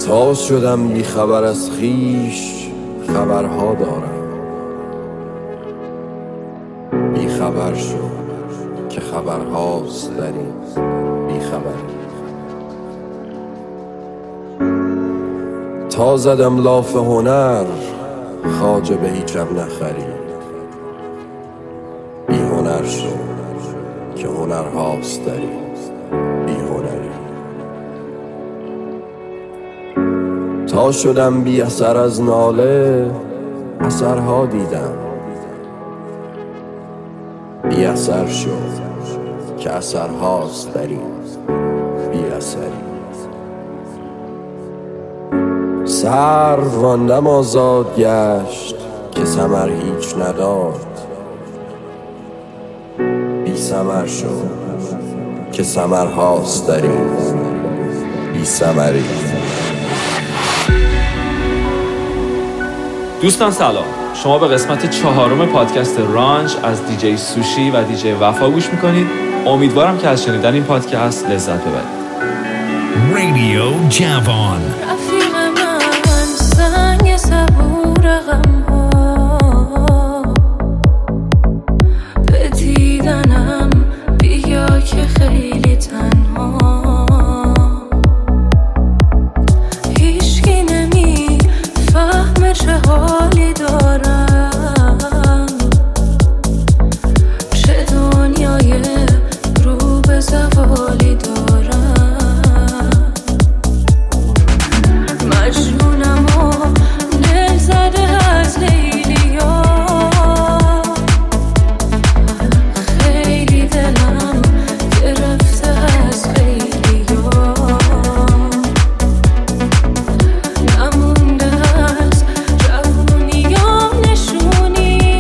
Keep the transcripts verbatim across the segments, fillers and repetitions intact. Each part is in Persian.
تا شدم بی خبر از خیش خبرها دارم، بی خبر شو که خبرهاست در این بی خبری. تا زدم لاف هنر خواجه به هیچم نخری، بی هنر شو که هنرهاست در این بی هنری. تا شدم بی اثر از ناله اثرها دیدم، بی اثر شو که اثرهاست در این بی اثری. سرو راندم آزاد گشت که ثمر هیچ نداد، بی ثمر شو که ثمرهاست در این بی ثمری. دوستان سلام، شما به قسمت چهارم پادکست رانچ از دیجی سوشی و دیجی وفا گوش میکنید. امیدوارم که از شنیدن این پادکست لذت ببرید. رادیو جوان رفیق من زنگ صبور غم ها، به دیدنم بیا که خیلی تنها، هیچکی نمی فهم چه حالی دارم، چه دنیای رو به زوالی دارم. مجنونم و دل زده از لیلیا، خیلی دلم گرفته از خیلیا، نمونده از جوونیام نشونی،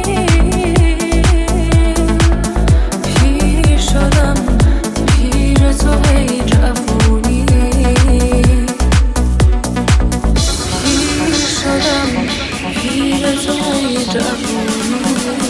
پیر شدم پیر تو ای جوونی، پیر شدم پیر تو ای جوونی.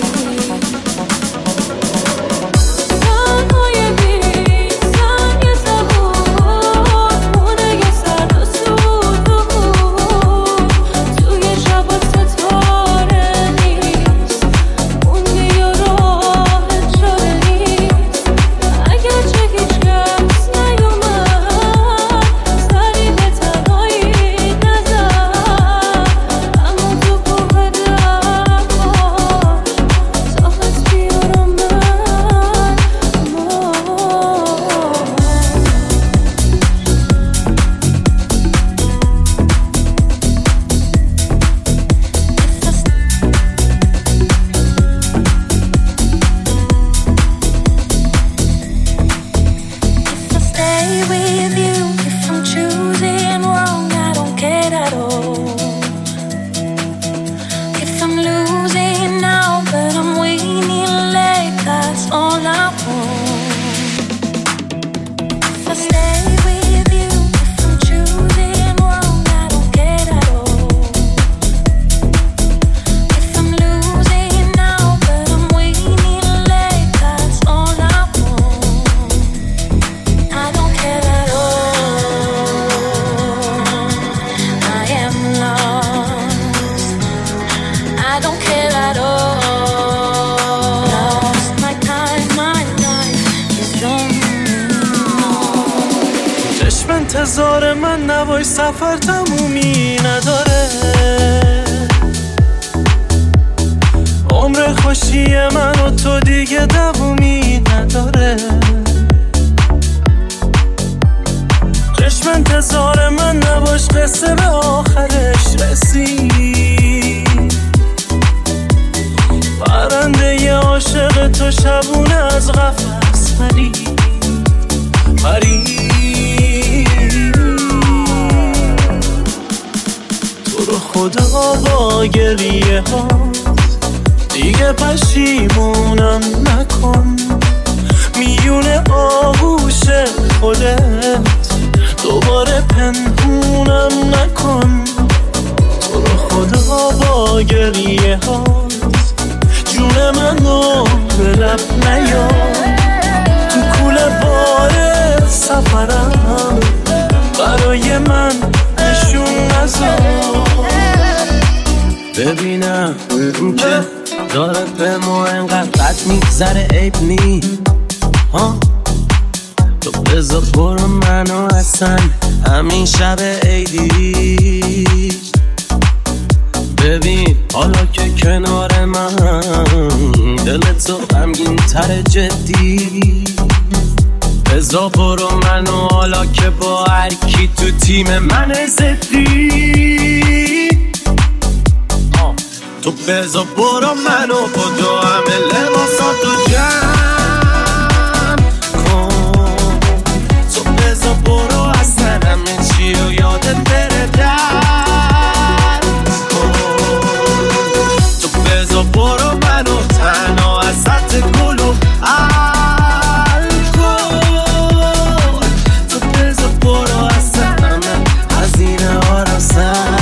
تنهای بی زنگ صبور مونه یه سرد و سود، توی شبا ستاره نیست، موندی و راه چاره نیست. اگر چه هیچ کس نیومد سری به تنهایی نزد، اما تو کوه دلم باش تا بیارم من If I stay with you, if I'm choosing wrong, I don't care at all. If I'm losing now, but I'm winning late, that's all I want. If I stay with you, if I'm choosing wrong, I don't care at all. If I'm losing now, but I'm winning late, that's all I want. I don't care at all. I am lost. I don't care at all. Lost my time, my life is gone. چشم انتظار من نوای سفر تمومی نداره، عمر خوشی من و تو دیگه دوامی نداره. چشم انتظار من نباش، قصه به آخرش رسید. پرنده ی عاشق تو شبونه از قفس پرید پرید. تو رو خدا با گریه ها دیگه پشیمونم نکن، میونه آغوش خودت دوباره پنهونم نکن. تو رو خدا با گریه ها جون منو به لب نیار، تو کوله بار سفرم برای من نشون ببینم اون که داره به ما انقدر بد میگذره عیب نی ها تو بذار برو منو اصلا همین شب عیدی ببین حالا که کنار من دلت تو غمگین تر جدی بذار برو منو حالا که با هر کی تو تیم من زدی تو بذار برو منو با دو همه لباساتو جمع کن تو بذار برو اصلا همه چی رو یادت بره در کن تو بذار برو منو تنها ازت گلو حل کن تو بذار برو اصلا همه هزینه ها رو سر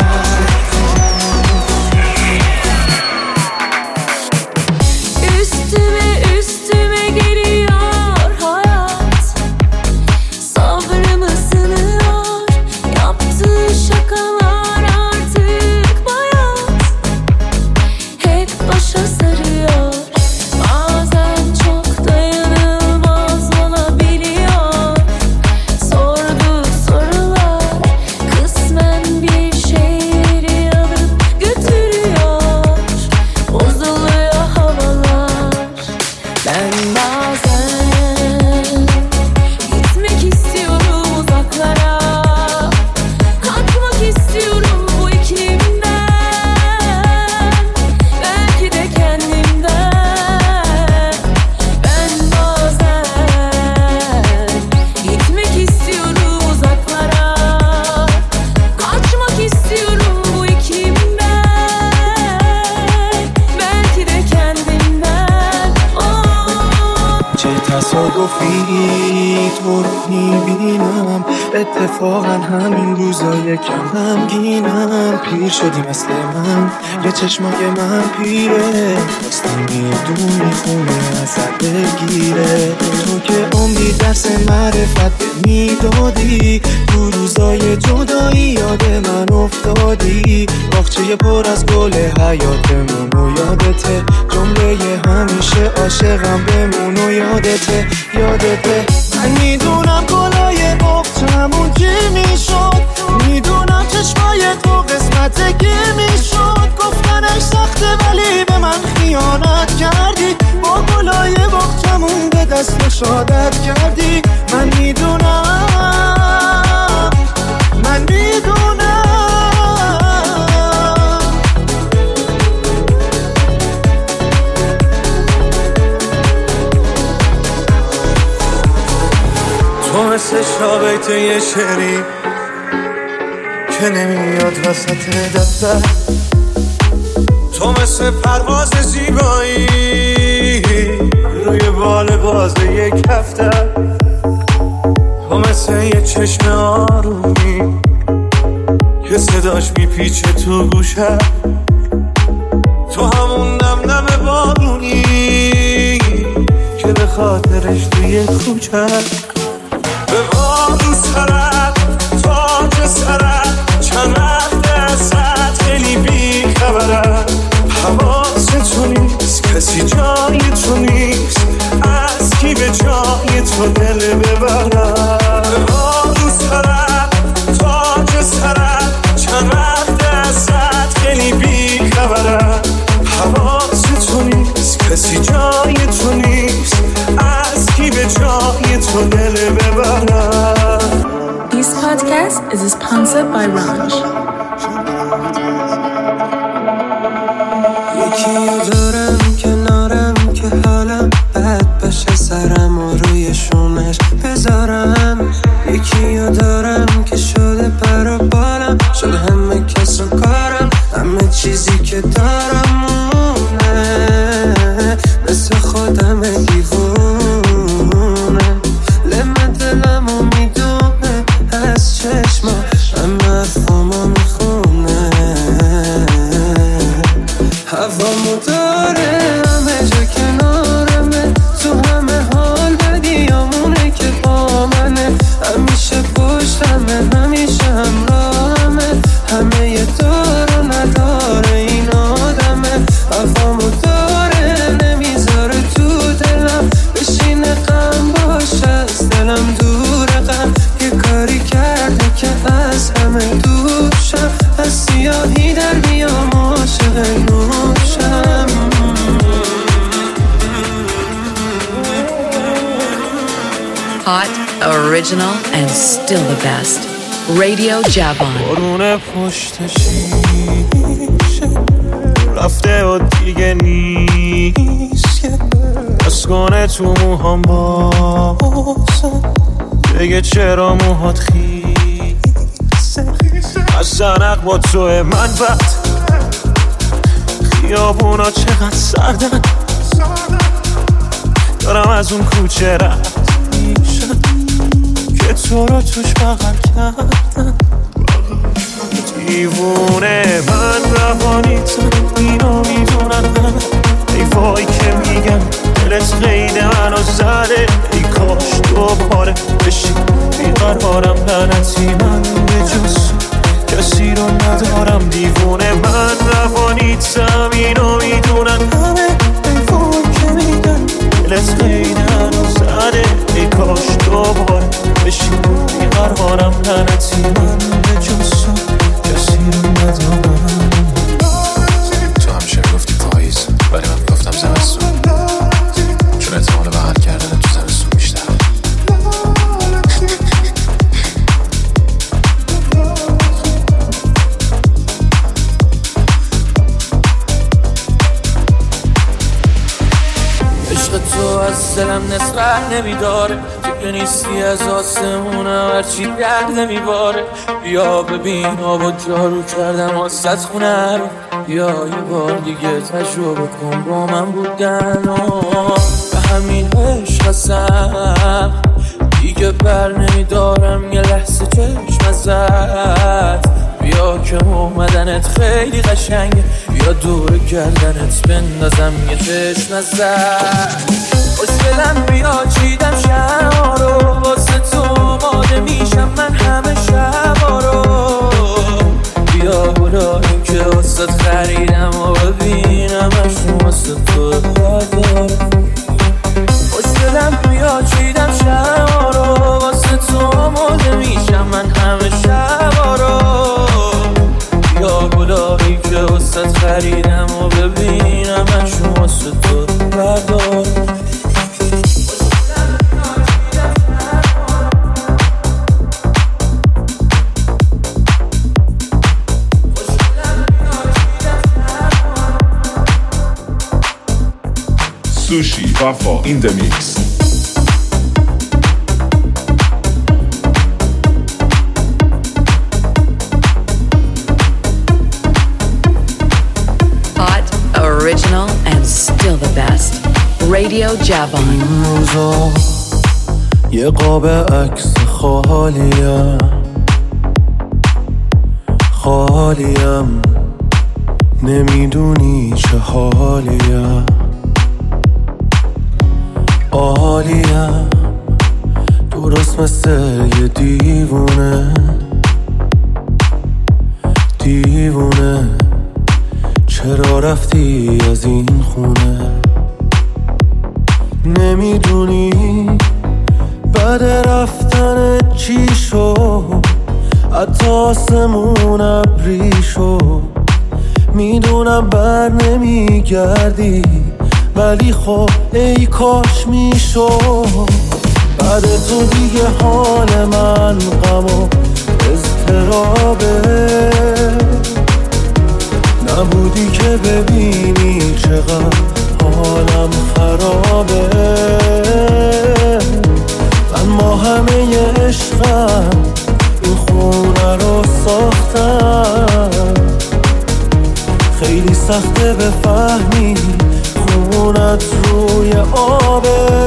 اتفاقا همین روزا یکم غمگینم پیر شدی مثل من یه چشمای من پیره باستی میدونی خونه ازت بگیره تو که عمری درس معرفت میدادی تو روزای جدایی یاد من افتادی باغچه پر از گل حیاتمون و یادته جمله همیشه عاشقم بمون و یادته یادته من میدونم گلای باغچمون کی میشد میدونم چشمای تو قسمت کی میشد گفتنش سخته ولی به من خیانت کردی با گلای باغچمون به دست شادت کردی من میدونم من میدونم تو مثل شابیت یه شعری که نمیاد وسط دفتر تو مثل پرواز زیبایی روی بال باز یک هفته تو مثل یه چشم آرومی که صداش میپیچه تو گوشه تو همون نم نم بارونی که به خاطرش توی کوچه به بارو سرت تاج سرت چند وقت ازت خیلی بی خبرم حواست تو نیست کسی جای تو نیست از کی به جای تو دل ببرم به بارو سرت تاج سرت چند وقت ازت خیلی بی خبرم حواست تو نیست کسی جای تو نیست از کی به جای تو دل ببرم. This podcast is sponsored by Ranch. یکی دارم کنارم که حالم بد بشه سرم و روی شونش بذارم یکی دارم که شده پر و بالم شده همه کس و کارم همه چیزی که دارم مونه مثل خودم دیوونه لمه دلمو میدونه از چشما همه حرفامو میخونه Hot, original, and still the best. Radio Javon. بارون پشت شیشه رفته و دیگه نیست که بس کنه تو موهام بازم بگه چرا موهات خیسه از زنق با توه من بد خیابونا چقدر سردن دارم از اون کوچه رد میشم که تو رو توش بغل کردن دیوونه من روانیتم اینو میدونن همه ای وای که میگن دلت قید منو زده ای کاش دوباره بشی بیقرارم لعنتی من به جز کسی رو ندارم دیوونه من روانیتم اینو میدونن همه ای وای که میگن دلت قید منو زده ای کاش دوباره بشی بیقرارم لعنتی من به جز کسی رو ندارم تو همیشه میگفتی پاییز ولی من میگفتم زمستون چون احتمال بغل کردن تو زمستون بیشتر عشق تو از دلم نسبت نمیداره که نیستی از آسمونم هرچی درد نمیباره بیا ببین آب و جارو کردم واسه خونه رو بیا یه بار دیگه تجربه کن با من بودن و به همین عشق هستم دیگه بر نمیدارم یه لحظه چشم ازت بیا که اومدنت خیلی قشنگه بیا دور گردنت بندازم یه چشم ازت خوشگلم بیا چیدم شما رو واسه تو آماده میشم من همه شبا رو بیا برای که واسه خریدم و ببینمش واسه تو بردارم خوشگلم بیا چیدم شما رو واسه تو آماده میشم من همه شبا رو بیا برای که واسه خریدم و ببینمش واسه تو بردارم Sushi Waffle in the mix. Hot, original, and still the best. Radio Javon. این روزا یه قاب عکس خالیم خالیم نمیدونی چه حالیم عالیم درست مثل یه دیوونه دیوونه چرا رفتی از این خونه نمیدونی بعد رفتن چی شد حتی آسمون ابری شد میدونم بر نمیگردی ولی خب ای کاش میشد بعد تو دیگه حال من غم و اضطرابه نبودی که ببینی چقدر حالم خرابه من با همه عشقم این خونه رو ساختم خیلی سخته بفهمی خونت روی آبه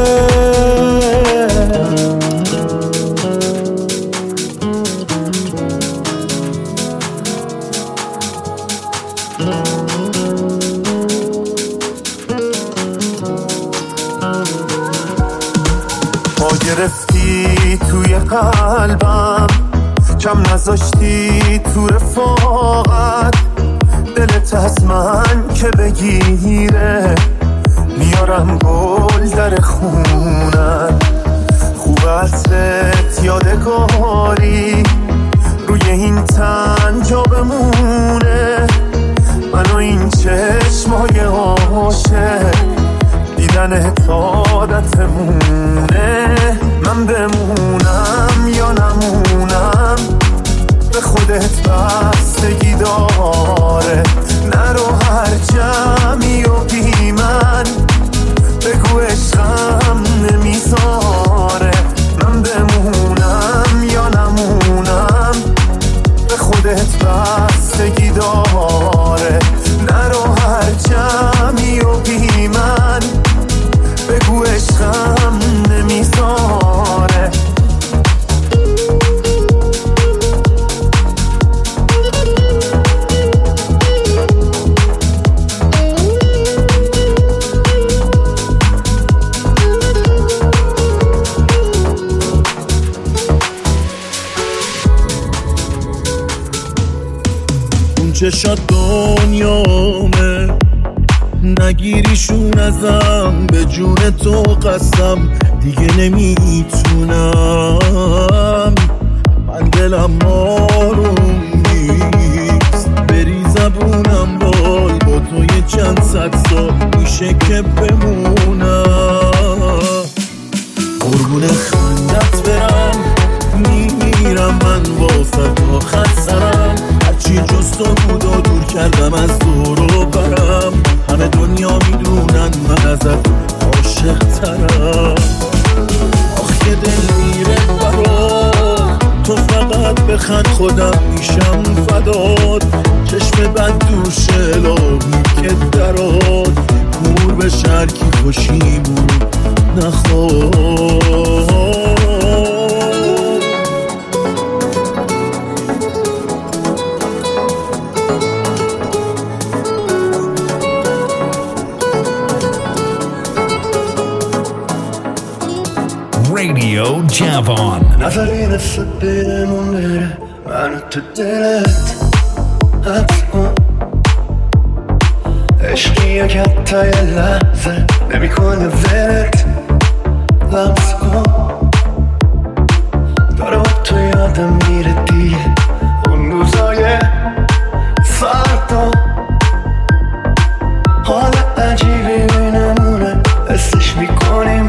پا گرفتی توی قلبم کم نذاشتی تو رفاقت دلت از من که بگیره میارم گل در خونت خوب عطرت یادگاری روی این تن جا بمونه من و این چشمای عاشق دیدن عادتمونه من به چشات دنیامه، نگیریشون ازم، به جون تو قسم دیگه نمیتونم. من دلم آروم نیست، بری زبونم بال با تو یه چند صد سال میشه که بمونم. قربون خندت برم، میمیرم من واسه تا خط سرم، هرچی جز تو بود و دور کردم از دور و برم. همه دنیا میدونن من ازت عاشق ترم. آخ که دل میره برا تو، فقط بخند خودم میشم فدات. چشم بد دوشه لاغی که درات، کور به شرکی خوشیمون نخواد. Radio Javon. نظری نفت بیرمون بره منو تو دلت حبس کن، عشقی یک حتی یه لحظه نمی کنه ولت لمس کن. داره با تو یادم میره دیگه اون روزای سردا، حال عجیبی بینمونه حسش میکنیم.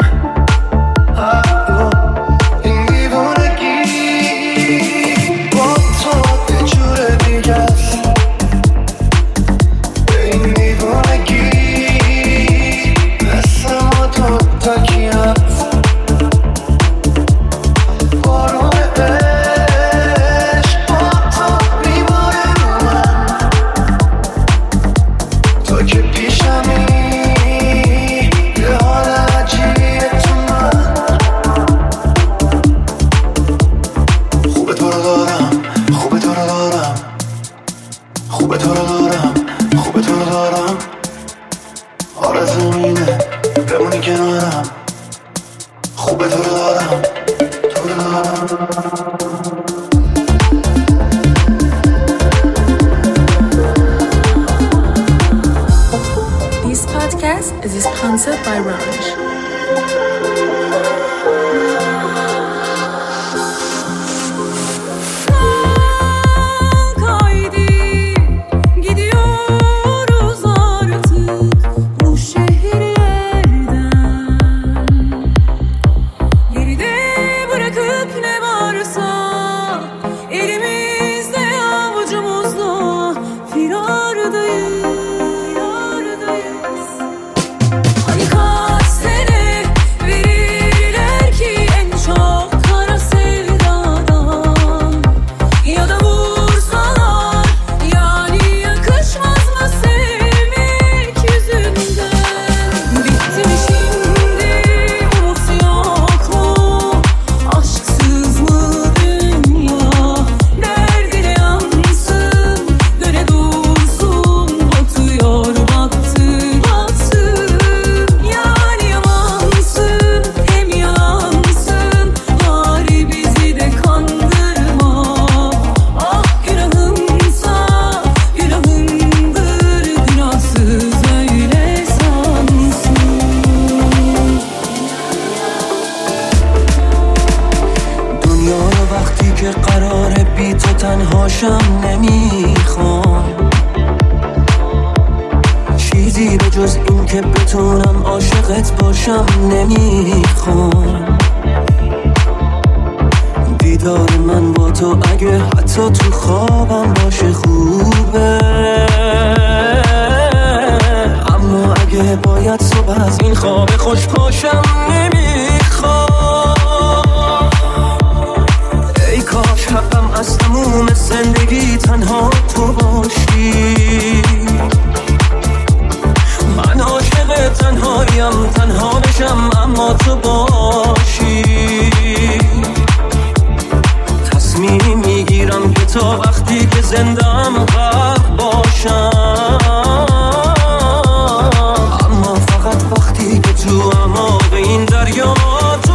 اما فقط وقتی که تو اما به این دریا تو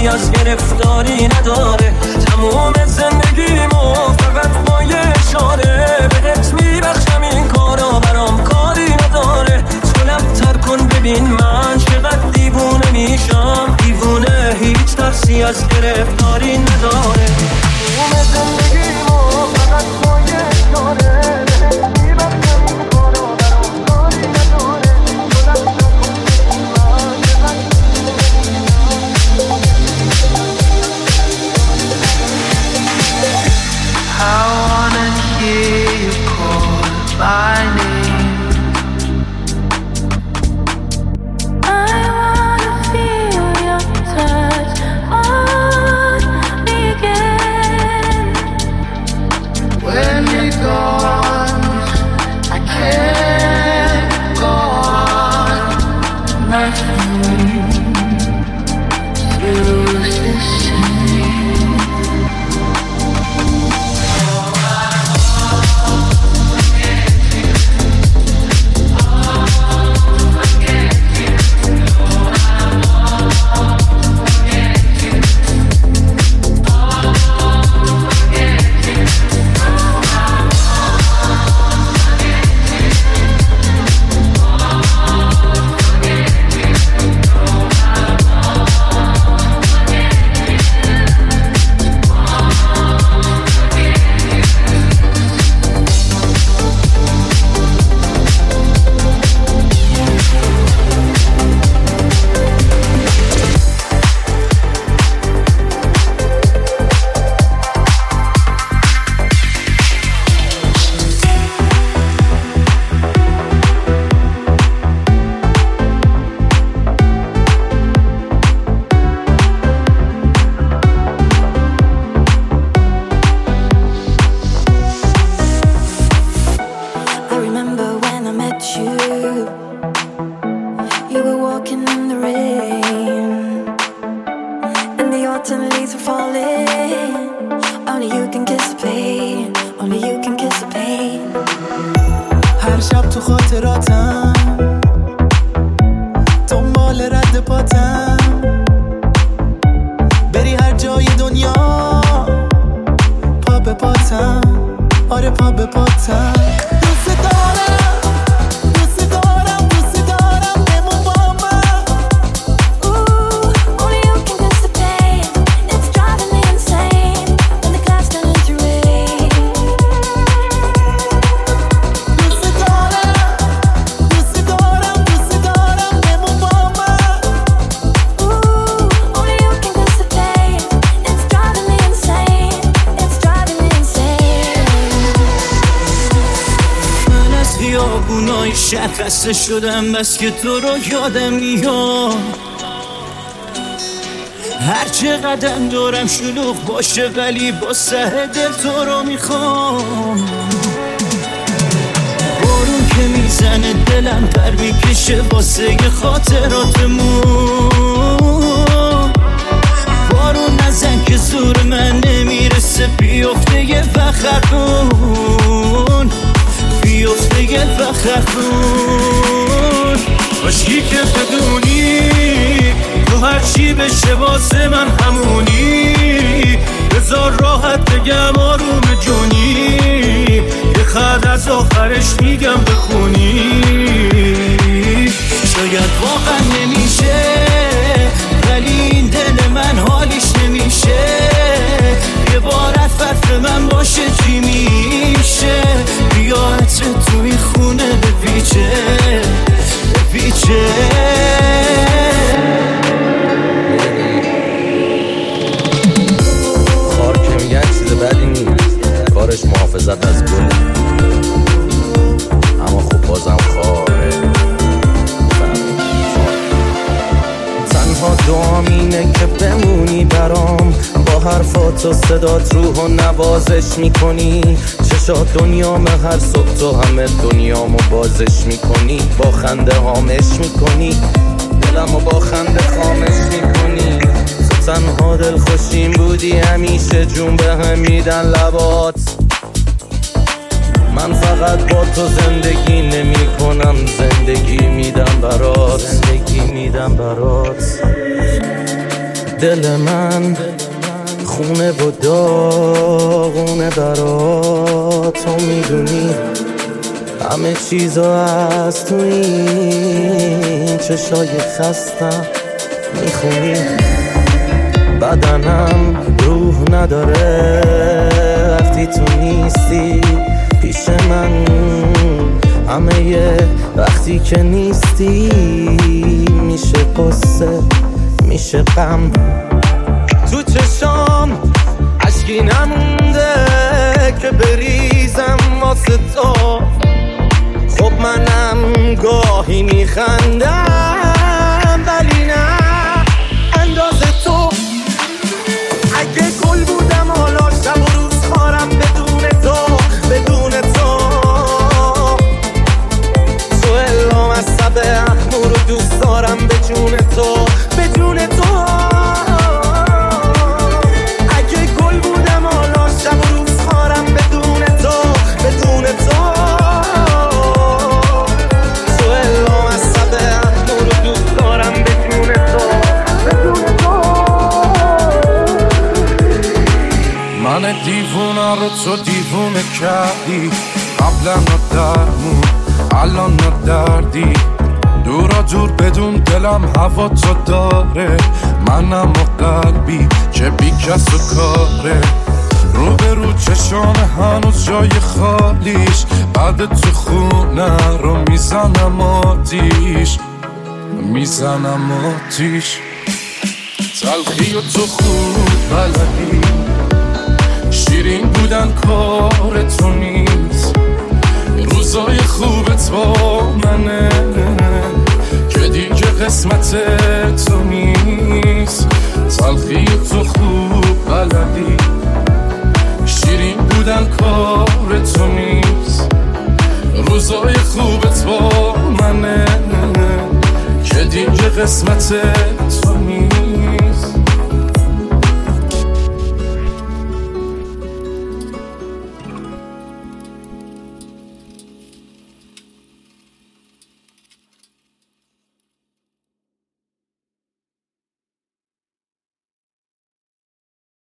ترسی از گرفتاری نداره. تموم زندگیمو فقط با یه اشاره بهت میبخشم، این کارا برام کاری نداره. تو لب‌تر کن ببین من چقدر دیوونه میشم، دیوونه هیچ ترسی از گرفتاری نداره. تموم زندگیمو فقط با یه اشاره بهت میبخشم، این کارا برام کاری نداره. تو لب‌تر کن ببین من چقدر I wanna hear you call my name. I wanna feel your touch on me again. When you're gone, I can't go on. Nothing feels the same. هر شب تو خاطراتم دنبال رد پاتم، بری هر جای دنیا پا به پاتم، آره پا به پاتم. دوست دارم دوست دارم دوست دارم بمون با من. Ooh, only you can kiss the pain. It's driving me insane when the clouds turn into rain. دوست دارم دوست دارم دوست دارم بمون با من. Ooh, only you can kiss the pain. It's driving me insane. It's driving me insane. من از خیابونای شهر خسته شدم، بس که تو رو یادم میاد. هر چه قدم دورم شلوغ باشه ولی با سر دل تو رو میخوام. بارون که میزنه دلم پر میکشه واسه خاطراتمون. بارون نزن که زور من نمیرسه، بیفته یه وخربون، بیفته یه وخربون. کاشکی که بدونی تو هر چی بشه واسه من همونی. بذار راحت بگم آروم جونی، یه خط از آخرش میگم بخونی. شاید واقعا نمیشه ولی این دل من حالیش نمیشه. یه بار عطفت من باشه چی میشه؟ بیا عطر توی خونه بپیچه بپیچه. خار که میگن چیز بدی نیست، کارش محافظت از گل، اما خب بازم خاره. تنها دعام اینه که بمونی برام، با حرفات و صدات روح و نوازش میکنی. چشات دنیام هر صبح تو همه دنیامو بازش میکنی. با خنده هامش میکنی، دلمو با خنده خامش میکنی. تو تنها دل خوشیم بودی همیشه، جون به هم میدن لبات. من فقط با تو زندگی نمی کنم، زندگی میدم برات، زندگی میدم برات. دل من خونه و داغونه برات، تو میدونی همه چیزو از تو این چشای خستم میخونی. بدنم روح نداره وقتی تو نیستی پیش من، همه یه وقتی که نیستی میشه قصه میشه غم. تو چشام عشقی نمونده که بریزم واسه تو، خب منم گاهی میخندم ولی نه اندازه تو. اگه گل بودم حالا شب و روز خارم بدون تو بدون تو. تو الهام از سب اخمو رو دوست دارم به جون تو به جون تو. اگه گل بودم حالا شب و روز خارم بدون تو بدون تو. تو الهام از سب اخمو رو دوست دارم به جون تو بدون تو. من دیوونه رو تو دیوونه کردی، قبلا ندرمون الان ندردی. دورا دور بدون دلم هوا تو داره، منم و قلبی که بی کس و کاره. رو به رو چشام هنوز جای خالیش، بعد تو خونه رو میزنم آتیش میزنم آتیش. تلخی و تو خوب بلدی، شیرین بودن کار تو نیست. روزای خوبت با منه که دیگه قسمت تو نیست. تلخی و تو خوب بلدی، شیرین بودن کار تو نیست. روزای خوبت با منه که دیگه قسمت